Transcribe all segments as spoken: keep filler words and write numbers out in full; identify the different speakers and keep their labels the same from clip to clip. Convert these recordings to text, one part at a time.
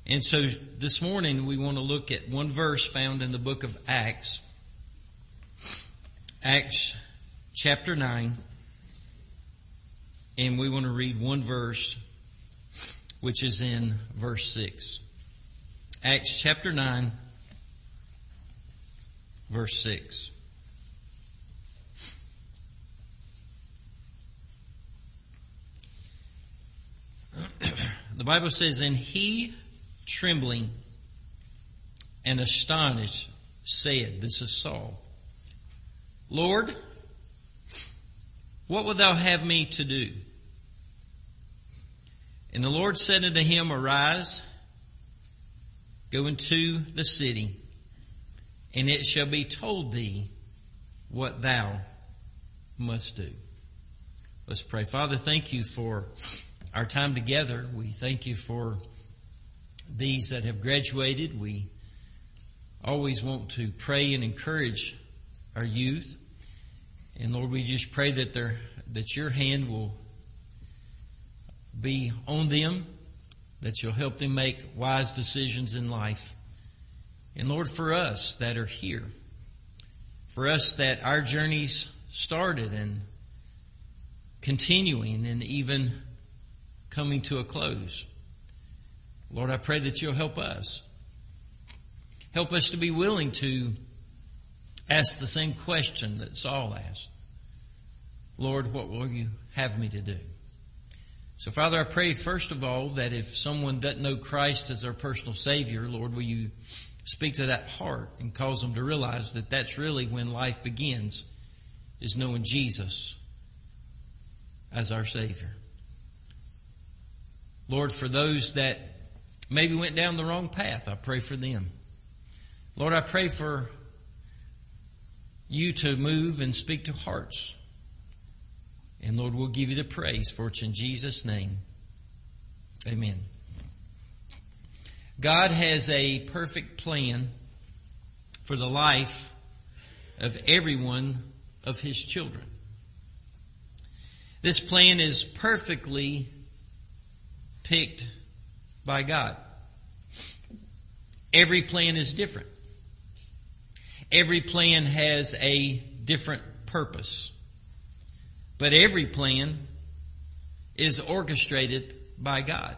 Speaker 1: And so this morning we want to look at one verse found in the book of Acts. Acts chapter nine. And we want to read one verse, which is in verse six. Acts chapter nine, verse six. The Bible says, "And he, trembling and astonished, said," this is Saul, "Lord, what wilt thou have me to do? And the Lord said unto him, Arise, go into the city, and it shall be told thee what thou must do." Let's pray. Father, thank you for our time together. We thank you for these that have graduated. We always want to pray and encourage our youth. And Lord, we just pray that there, that your hand will be on them, that you'll help them make wise decisions in life. And Lord, for us that are here, for us that our journeys started and continuing and even coming to a close, Lord, I pray that you'll help us. Help us to be willing to ask the same question that Saul asked. Lord, what will you have me to do? So Father, I pray first of all that if someone doesn't know Christ as their personal Savior, Lord, will you speak to that heart and cause them to realize that that's really when life begins, is knowing Jesus as our Savior. Lord, for those that maybe went down the wrong path, I pray for them. Lord, I pray for you to move and speak to hearts. And Lord, we'll give you the praise for it in Jesus' name. Amen. God has a perfect plan for the life of every one of His children. This plan is perfectly picked by God. Every plan is different. Every plan has a different purpose. But every plan is orchestrated by God.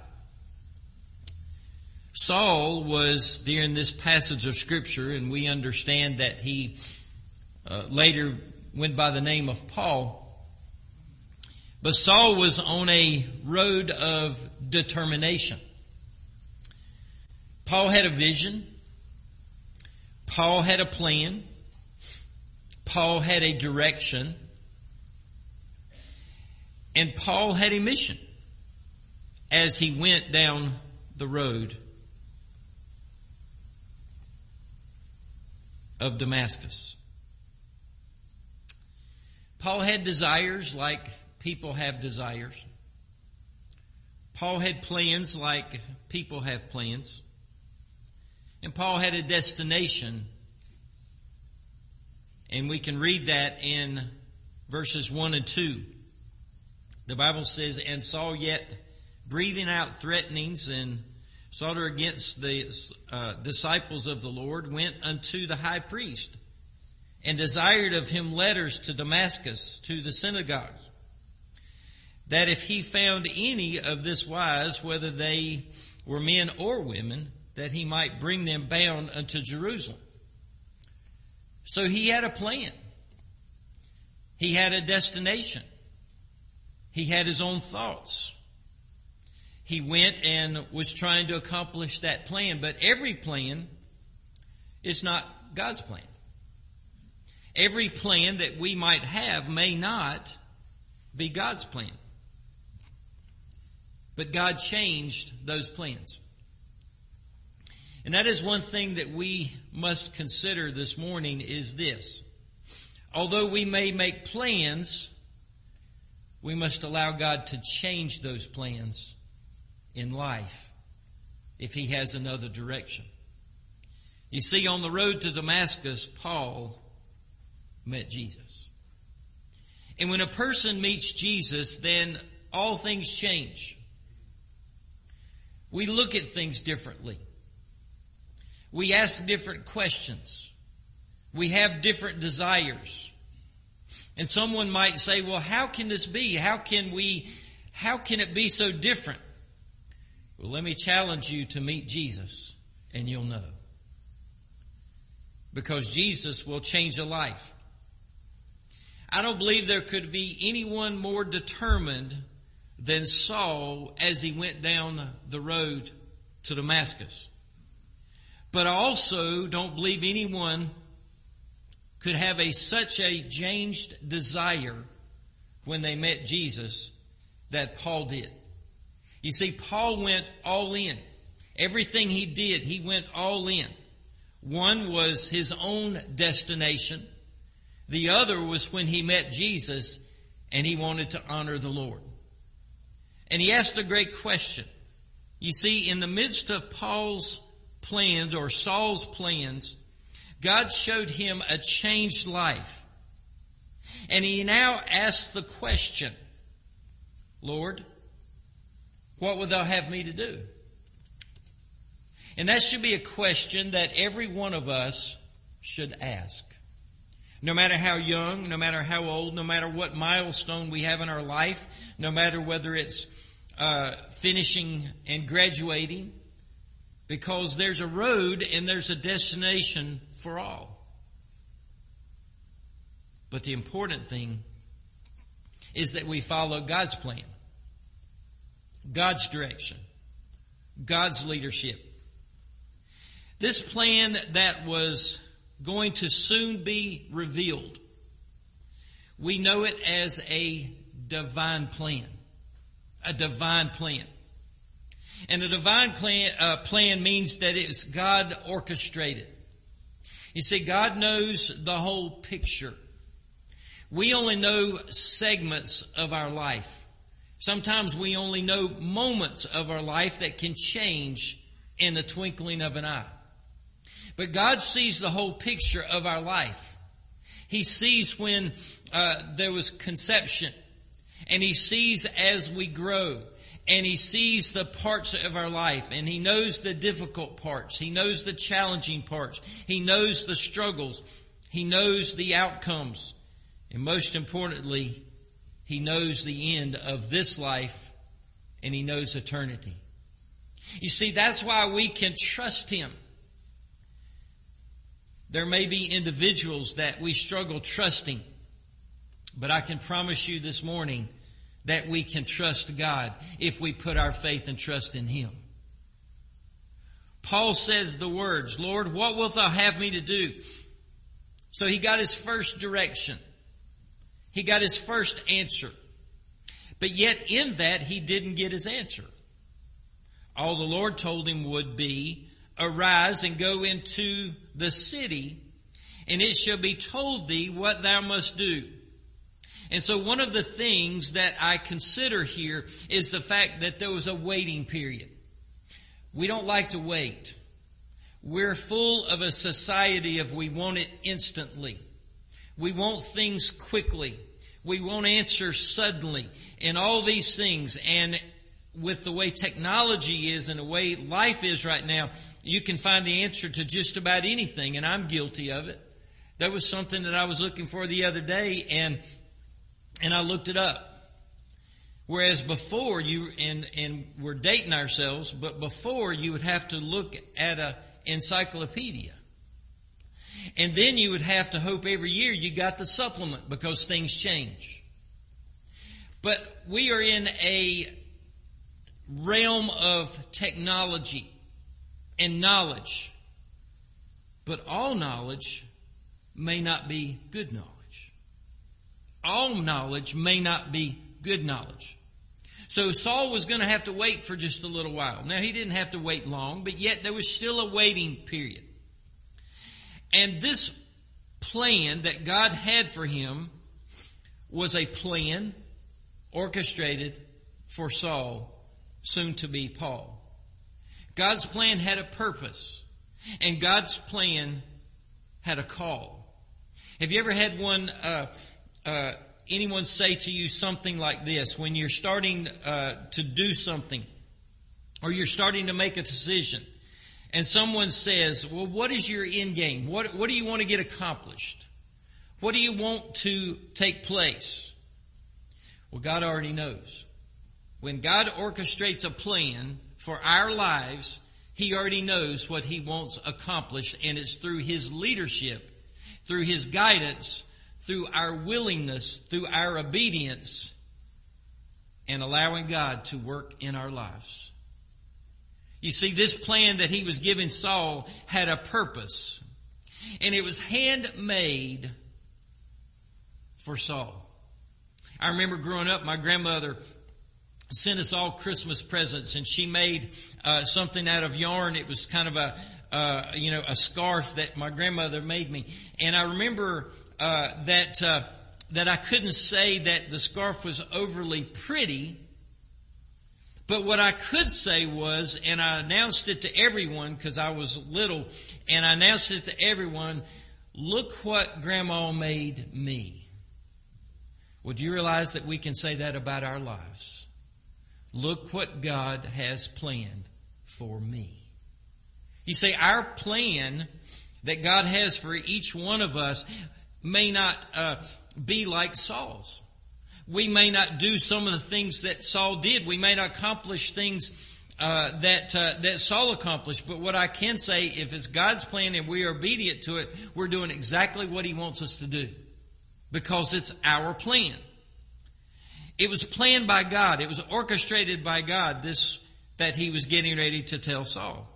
Speaker 1: Saul was during this passage of Scripture, and we understand that he uh, later went by the name of Paul. But Saul was on a road of determination. Paul had a vision. Paul had a plan. Paul had a direction. And Paul had a mission as he went down the road of Damascus. Paul had desires like people have desires. Paul had plans like people have plans. And Paul had a destination. And we can read that in verses one and two. The Bible says, "And Saul, yet breathing out threatenings and slaughter against the uh, disciples of the Lord, went unto the high priest and desired of him letters to Damascus, to the synagogues, that if he found any of this wise, whether they were men or women, that he might bring them bound unto Jerusalem." So he had a plan. He had a destination. He had his own thoughts. He went and was trying to accomplish that plan. But every plan is not God's plan. Every plan that we might have may not be God's plan. But God changed those plans. And that is one thing that we must consider this morning is this. Although we may make plans, we must allow God to change those plans in life if He has another direction. You see, on the road to Damascus, Paul met Jesus. And when a person meets Jesus, then all things change. We look at things differently. We ask different questions. We have different desires. And someone might say, well, how can this be? How can we, how can it be so different? Well, let me challenge you to meet Jesus and you'll know. Because Jesus will change a life. I don't believe there could be anyone more determined than Saul as he went down the road to Damascus. But I also don't believe anyone could have a such a changed desire when they met Jesus that Paul did. You see, Paul went all in. Everything he did, he went all in. One was his own destination. The other was when he met Jesus and he wanted to honor the Lord. And he asked a great question. You see, in the midst of Paul's plans or Saul's plans, God showed him a changed life. And he now asks the question, Lord, what would thou have me to do? And that should be a question that every one of us should ask. No matter how young, no matter how old, no matter what milestone we have in our life, no matter whether it's uh, finishing and graduating, because there's a road and there's a destination for all. But the important thing is that we follow God's plan, God's direction, God's leadership. This plan that was going to soon be revealed, we know it as a divine plan. A divine plan. And a divine plan, uh, plan means that it's God orchestrated. You see, God knows the whole picture. We only know segments of our life. Sometimes we only know moments of our life that can change in the twinkling of an eye. But God sees the whole picture of our life. He sees when uh, there was conception. And He sees as we grow. And He sees the parts of our life. And He knows the difficult parts. He knows the challenging parts. He knows the struggles. He knows the outcomes. And most importantly, He knows the end of this life. And He knows eternity. You see, that's why we can trust Him. There may be individuals that we struggle trusting, but I can promise you this morning that we can trust God if we put our faith and trust in Him. Paul says the words, Lord, what wilt thou have me to do? So he got his first direction. He got his first answer. But yet in that he didn't get his answer. All the Lord told him would be, arise and go into the city, and it shall be told thee what thou must do. And so one of the things that I consider here is the fact that there was a waiting period. We don't like to wait. We're full of a society of we want it instantly. We want things quickly. We want answers suddenly and all these things. And with the way technology is and the way life is right now, you can find the answer to just about anything, and I'm guilty of it. There was something that I was looking for the other day, and and I looked it up. Whereas before, you and and we're dating ourselves, but before you would have to look at a encyclopedia. And then you would have to hope every year you got the supplement because things change. But we are in a realm of technology and knowledge. But all knowledge may not be good knowledge. All knowledge may not be good knowledge. So Saul was going to have to wait for just a little while. Now he didn't have to wait long, but yet there was still a waiting period. And this plan that God had for him was a plan orchestrated for Saul, soon to be Paul. God's plan had a purpose, and God's plan had a call. Have you ever had one, uh, uh, anyone say to you something like this when you're starting uh, to do something, or you're starting to make a decision, and someone says, well, what is your end game? What, what do you want to get accomplished? What do you want to take place? Well, God already knows. When God orchestrates a plan for our lives, He already knows what He wants accomplished, and it's through His leadership, through His guidance, through our willingness, through our obedience, and allowing God to work in our lives. You see, this plan that He was giving Saul had a purpose, and it was handmade for Saul. I remember growing up, my grandmother sent us all Christmas presents, and she made uh, something out of yarn. It was kind of a, uh, you know, a scarf that my grandmother made me. And I remember uh, that uh, that I couldn't say that the scarf was overly pretty, but what I could say was, and I announced it to everyone because I was little, and I announced it to everyone, look what Grandma made me. Well, do you realize that we can say that about our lives? Look what God has planned for me. You see, our plan that God has for each one of us may not uh, be like Saul's. We may not do some of the things that Saul did. We may not accomplish things uh, that uh, that Saul accomplished. But what I can say, if it's God's plan and we are obedient to it, we're doing exactly what He wants us to do. Because it's our plan. It was planned by God. It was orchestrated by God, this that He was getting ready to tell Saul.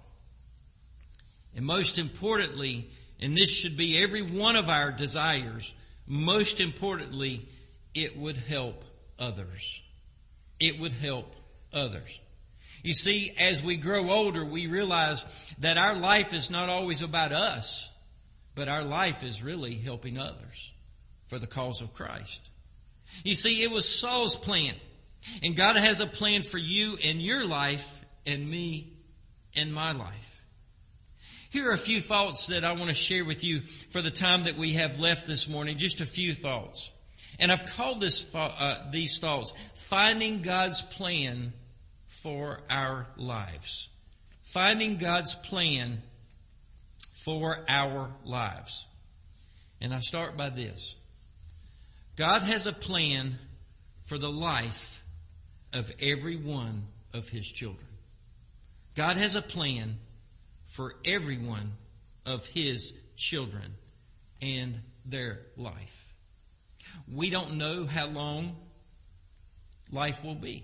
Speaker 1: And most importantly, and this should be every one of our desires, most importantly, it would help others. It would help others. You see, as we grow older, we realize that our life is not always about us, but our life is really helping others for the cause of Christ. You see, it was Saul's plan. And God has a plan for you and your life and me and my life. Here are a few thoughts that I want to share with you for the time that we have left this morning. Just a few thoughts. And I've called this uh, these thoughts, finding God's plan for our lives. Finding God's plan for our lives. And I start by this. God has a plan for the life of every one of His children. God has a plan for every one of His children and their life. We don't know how long life will be.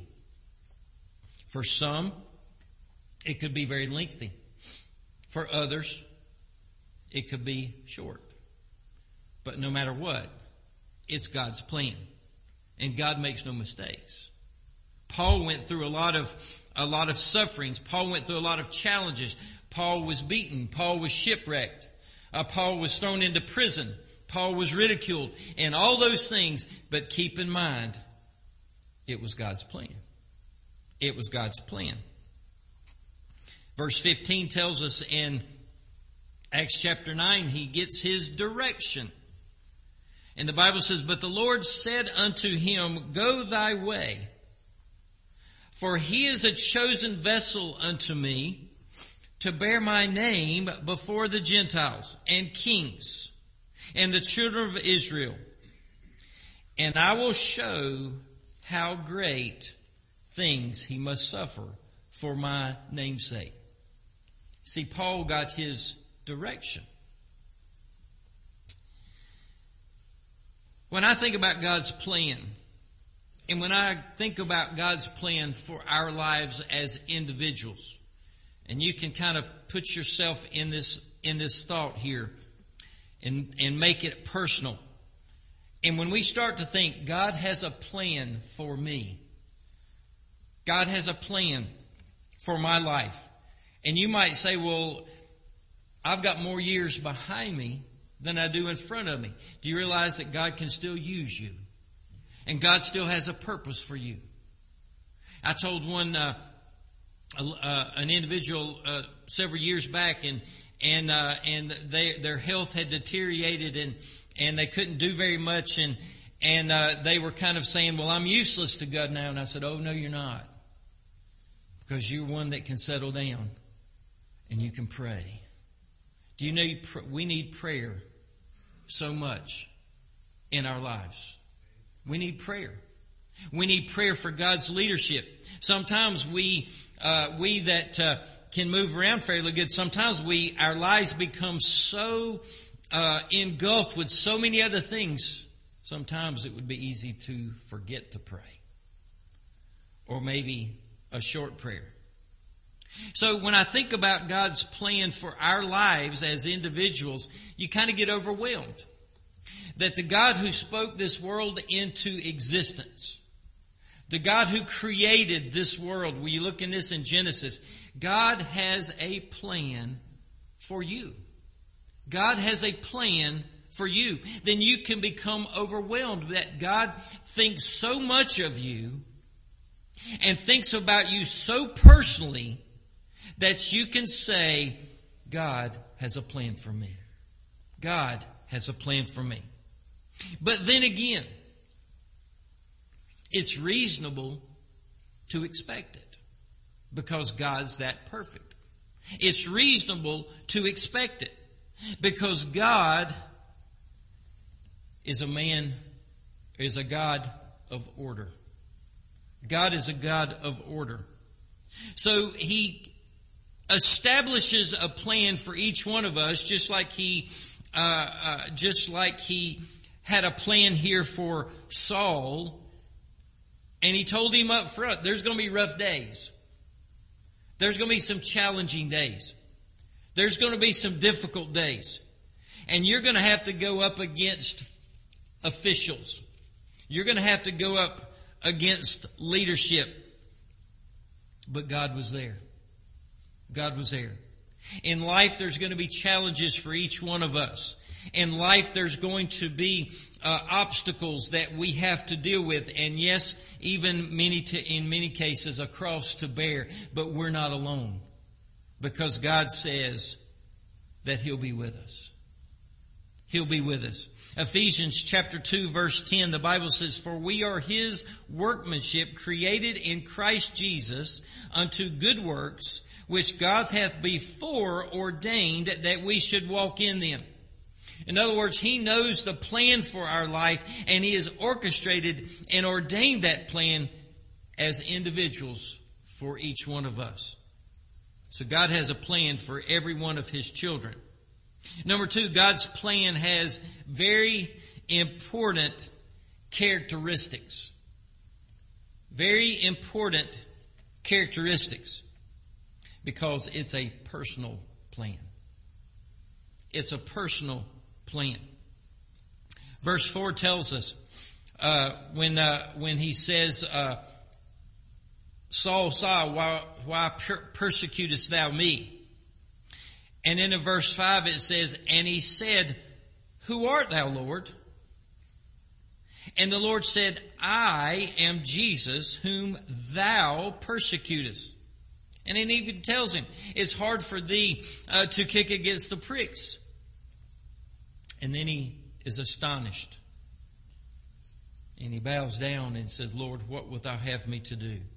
Speaker 1: For some, it could be very lengthy. For others, it could be short. But no matter what, it's God's plan. And God makes no mistakes. Paul went through a lot of, a lot of sufferings. Paul went through a lot of challenges. Paul was beaten. Paul was shipwrecked. Uh, Paul was thrown into prison. Paul was ridiculed. And all those things. But keep in mind, it was God's plan. It was God's plan. Verse fifteen tells us in Acts chapter nine, he gets his direction. And the Bible says, but the Lord said unto him, go thy way, for he is a chosen vessel unto me to bear my name before the Gentiles and kings and the children of Israel. And I will show how great things he must suffer for my name's sake. See, Paul got his direction. When I think about God's plan, and when I think about God's plan for our lives as individuals, and you can kind of put yourself in this in this thought here and, and make it personal. And when we start to think, God has a plan for me. God has a plan for my life. And you might say, well, I've got more years behind me than I do in front of me. Do you realize that God can still use you? And God still has a purpose for you. I told one, uh, uh, an individual, uh, several years back, and, and, uh, and they, their health had deteriorated, and, and they couldn't do very much, and, and, uh, they were kind of saying, well, I'm useless to God now. And I said, oh, no, you're not. Because you're one that can settle down and you can pray. Do you know we need prayer so much in our lives? We need prayer. We need prayer for God's leadership. Sometimes we, uh, we that uh, can move around fairly good, sometimes we, our lives become so uh, engulfed with so many other things. Sometimes it would be easy to forget to pray. Or maybe a short prayer. So when I think about God's plan for our lives as individuals, you kind of get overwhelmed. That the God who spoke this world into existence, the God who created this world, when you look in this in Genesis, God has a plan for you. God has a plan for you. Then you can become overwhelmed that God thinks so much of you and thinks about you so personally that you can say, God has a plan for me. God has a plan for me. But then again, it's reasonable to expect it because God's that perfect. It's reasonable to expect it because God is a man, is a God of order. God is a God of order. So He establishes a plan for each one of us, just like He, uh, uh, just like He had a plan here for Saul. And He told him up front, there's going to be rough days. There's going to be some challenging days. There's going to be some difficult days. And you're going to have to go up against officials. You're going to have to go up against leadership. But God was there. God was there. In life, there's going to be challenges for each one of us. In life, there's going to be uh, obstacles that we have to deal with. And yes, even many to, in many cases, a cross to bear. But we're not alone. Because God says that He'll be with us. He'll be with us. Ephesians chapter two verse ten, the Bible says, for we are His workmanship created in Christ Jesus unto good works, which God hath before ordained that we should walk in them. In other words, He knows the plan for our life and He has orchestrated and ordained that plan as individuals for each one of us. So God has a plan for every one of His children. Number two, God's plan has very important characteristics. Very important characteristics. Because it's a personal plan. It's a personal plan. Verse four tells us, uh, when, uh, when he says, uh, Saul, Saul, why, why per- persecutest thou me? And then in verse five it says, and he said, who art thou, Lord? And the Lord said, I am Jesus whom thou persecutest. And it even tells him, it's hard for thee uh, to kick against the pricks. And then he is astonished. And he bows down and says, Lord, what wilt thou have me to do?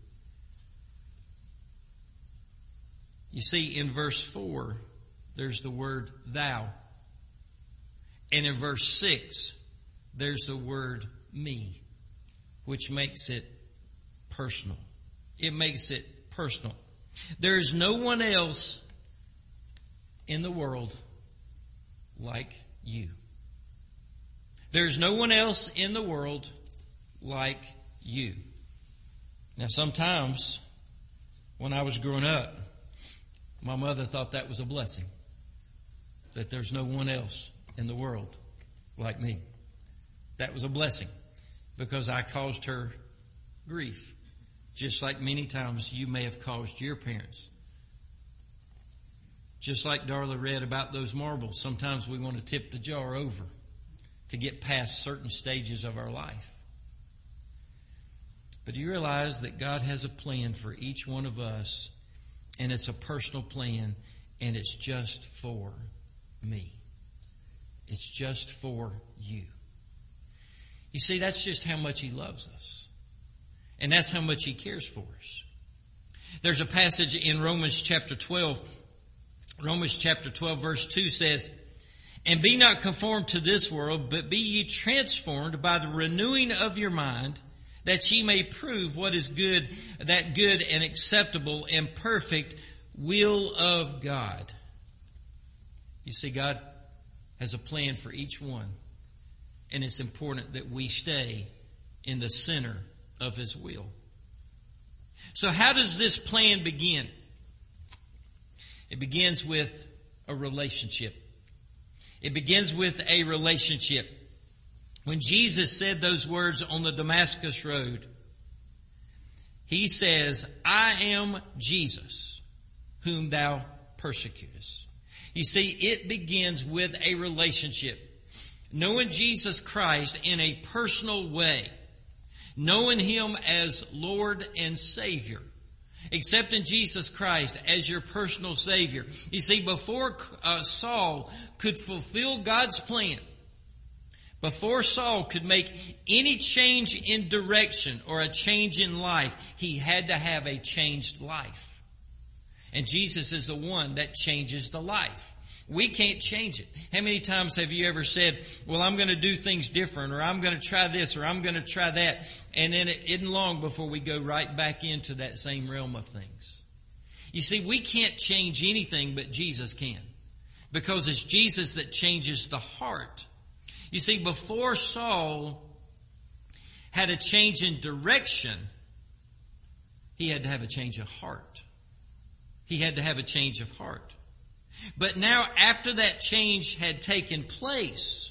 Speaker 1: You see, in verse four, there's the word thou. And in verse six, there's the word me, which makes it personal. It makes it personal. There is no one else in the world like you. There's no one else in the world like you. Now sometimes when I was growing up, my mother thought that was a blessing. That there's no one else in the world like me. That was a blessing because I caused her grief. Just like many times you may have caused your parents. Just like Darla read about those marbles, sometimes we want to tip the jar over to get past certain stages of our life. But do you realize that God has a plan for each one of us, and it's a personal plan, and it's just for me. It's just for you. You see, that's just how much He loves us. And that's how much He cares for us. There's a passage in Romans chapter twelve. Romans chapter twelve verse two says, "And be not conformed to this world, but be ye transformed by the renewing of your mind, that ye may prove what is good, that good and acceptable and perfect will of God." You see, God has a plan for each one, and it's important that we stay in the center of His will. So how does this plan begin? It begins with a relationship. It begins with a relationship. When Jesus said those words on the Damascus Road, He says, "I am Jesus, whom thou persecutest." You see, it begins with a relationship. Knowing Jesus Christ in a personal way. Knowing Him as Lord and Savior. Accepting Jesus Christ as your personal Savior. You see, before uh, Saul could fulfill God's plan, before Saul could make any change in direction or a change in life, he had to have a changed life. And Jesus is the one that changes the life. We can't change it. How many times have you ever said, well, I'm going to do things different, or I'm going to try this, or I'm going to try that, and then it isn't long before we go right back into that same realm of things. You see, we can't change anything, but Jesus can. Because it's Jesus that changes the heart. You see, before Saul had a change in direction, he had to have a change of heart. He had to have a change of heart. But now, after that change had taken place,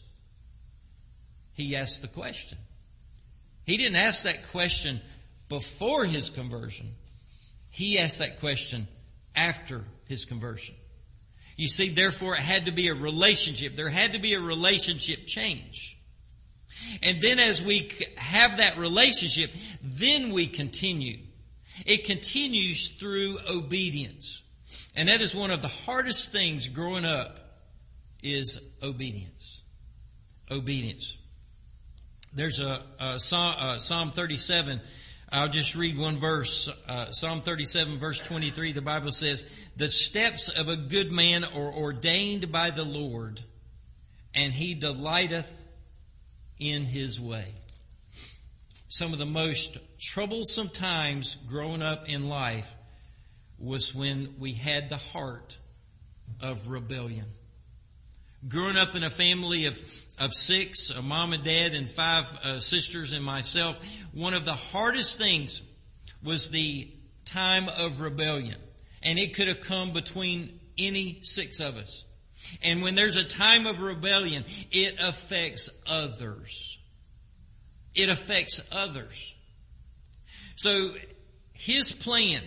Speaker 1: he asked the question. He didn't ask that question before his conversion. He asked that question after his conversion. You see, therefore, it had to be a relationship. There had to be a relationship change. And then as we have that relationship, then we continue. It continues through obedience. And that is one of the hardest things growing up, is obedience. Obedience. There's a, a Psalm, uh, Psalm thirty-seven. I'll just read one verse. Uh, Psalm thirty-seven verse twenty-three, the Bible says, "The steps of a good man are ordained by the Lord, and he delighteth in his way." Some of the most troublesome times growing up in life was when we had the heart of rebellion. Growing up in a family of, of six, a mom and dad and five uh, sisters and myself, one of the hardest things was the time of rebellion. And it could have come between any six of us. And when there's a time of rebellion, it affects others. It affects others. So his plan,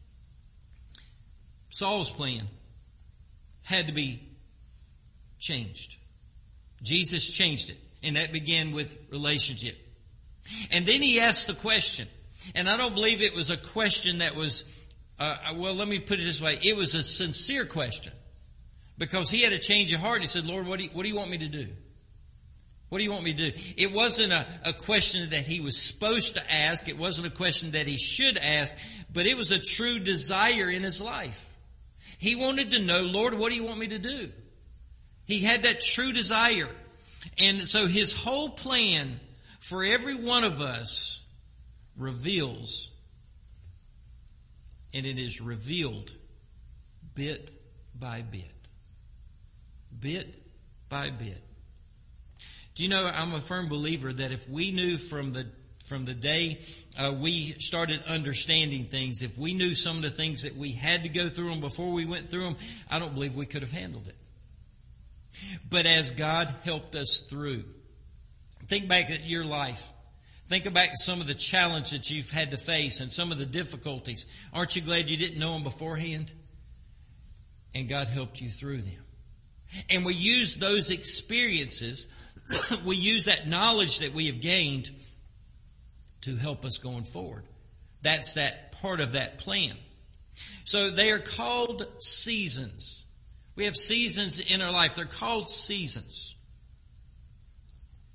Speaker 1: Saul's plan, had to be changed. Jesus changed it. And that began with relationship. And then he asked the question. And I don't believe it was a question that was, uh, well, let me put it this way. It was a sincere question. Because he had a change of heart. And he said, Lord, what do you, what do you want me to do? What do you want me to do? It wasn't a, a question that he was supposed to ask. It wasn't a question that he should ask. But it was a true desire in his life. He wanted to know, Lord, what do you want me to do? He had that true desire. And so his whole plan for every one of us reveals, and it is revealed bit by bit. Bit by bit. Do you know, I'm a firm believer that if we knew from the From the day uh, we started understanding things, if we knew some of the things that we had to go through them before we went through them, I don't believe we could have handled it. But as God helped us through, think back at your life. Think back to some of the challenges that you've had to face and some of the difficulties. Aren't you glad you didn't know them beforehand? And God helped you through them. And we use those experiences, we use that knowledge that we have gained to help us going forward. That's that part of that plan. So they are called seasons. We have seasons in our life. They're called seasons.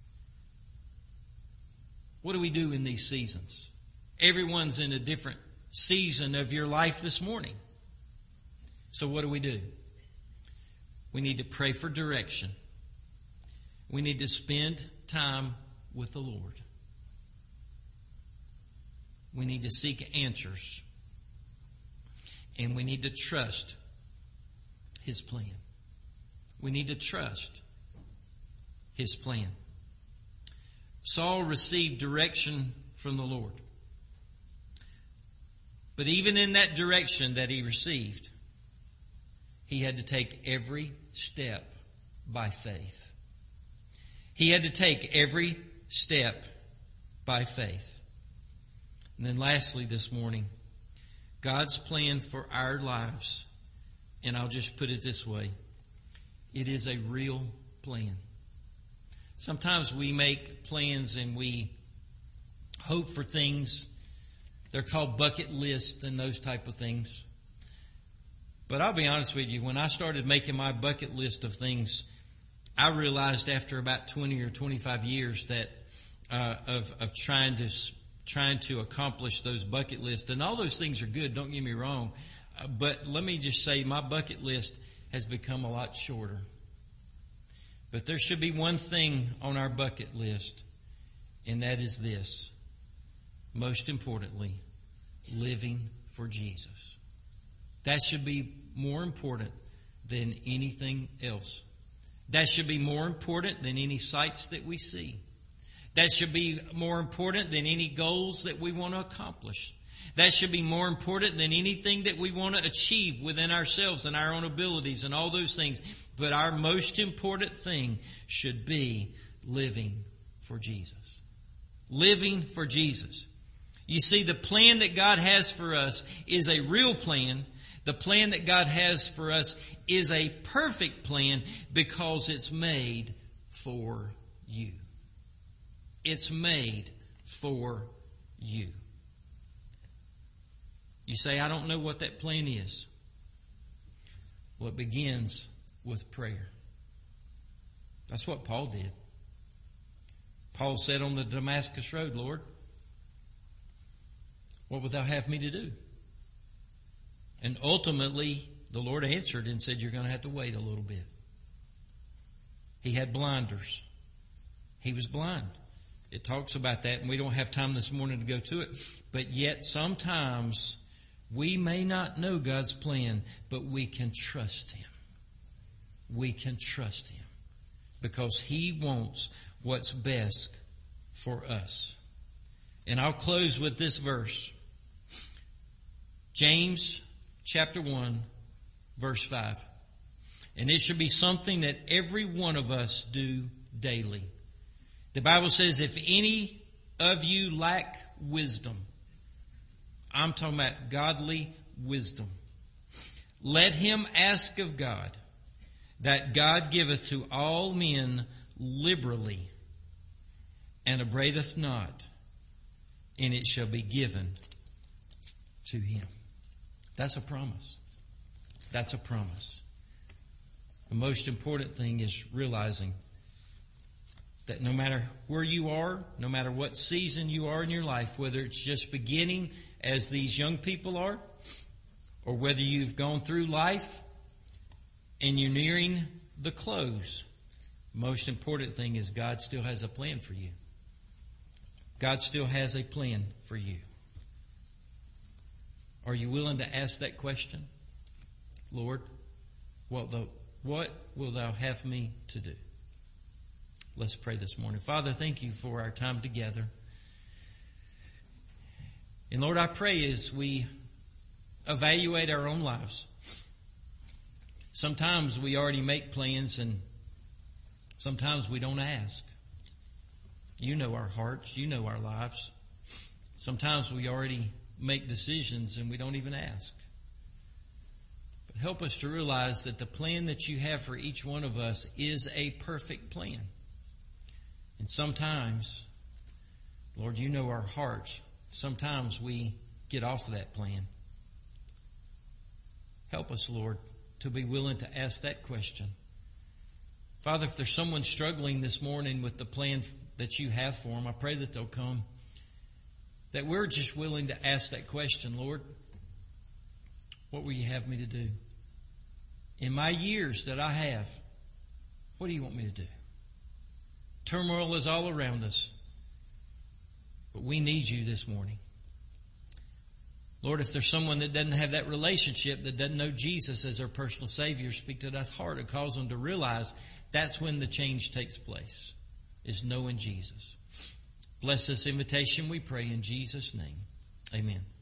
Speaker 1: What do we do in these seasons? Everyone's in a different season of your life this morning. So what do we do? We need to pray for direction. We need to spend time with the Lord. We need to seek answers. And we need to trust His plan. We need to trust His plan. Saul received direction from the Lord. But even in that direction that he received, he had to take every step by faith. He had to take every step by faith. And then lastly this morning, God's plan for our lives, and I'll just put it this way, it is a real plan. Sometimes we make plans and we hope for things. They're called bucket lists and those type of things. But I'll be honest with you, when I started making my bucket list of things, I realized after about twenty or twenty-five years that uh, of of trying to trying to accomplish those bucket lists, and all those things are good, don't get me wrong, uh, but let me just say my bucket list has become a lot shorter. But there should be one thing on our bucket list, and that is this. Most importantly, living for Jesus. That should be more important than anything else. That should be more important than any sights that we see. That should be more important than any goals that we want to accomplish. That should be more important than anything that we want to achieve within ourselves and our own abilities and all those things. But our most important thing should be living for Jesus. Living for Jesus. You see, the plan that God has for us is a real plan. The plan that God has for us is a perfect plan because it's made for you. It's made for you. You say, I don't know what that plan is. Well, it begins with prayer. That's what Paul did. Paul said on the Damascus Road, Lord, what wilt thou have me to do? And ultimately, the Lord answered and said, you're going to have to wait a little bit. He had blinders. He was blind. It talks about that, and we don't have time this morning to go to it. But yet, sometimes we may not know God's plan, but we can trust Him. We can trust Him because He wants what's best for us. And I'll close with this verse. James chapter one, verse five. And it should be something that every one of us do daily. The Bible says, if any of you lack wisdom, I'm talking about godly wisdom, let him ask of God, that God giveth to all men liberally, and abradeth not, and it shall be given to him. That's a promise. That's a promise. The most important thing is realizing that no matter where you are, no matter what season you are in your life, whether it's just beginning as these young people are, or whether you've gone through life and you're nearing the close, the most important thing is God still has a plan for you. God still has a plan for you. Are you willing to ask that question? Lord, what, the, what will thou have me to do? Let's pray this morning. Father, thank you for our time together. And Lord, I pray as we evaluate our own lives, sometimes we already make plans and sometimes we don't ask. You know our hearts. You know our lives. Sometimes we already make decisions and we don't even ask. But help us to realize that the plan that you have for each one of us is a perfect plan. And sometimes, Lord, you know our hearts. Sometimes we get off of that plan. Help us, Lord, to be willing to ask that question. Father, if there's someone struggling this morning with the plan that you have for them, I pray that they'll come. that we're just willing to ask that question, Lord, what will you have me to do? In my years that I have, what do you want me to do? Turmoil is all around us, but we need you this morning. Lord, if there's someone that doesn't have that relationship, that doesn't know Jesus as their personal Savior, speak to that heart and cause them to realize that's when the change takes place, is knowing Jesus. Bless this invitation, we pray in Jesus' name. Amen.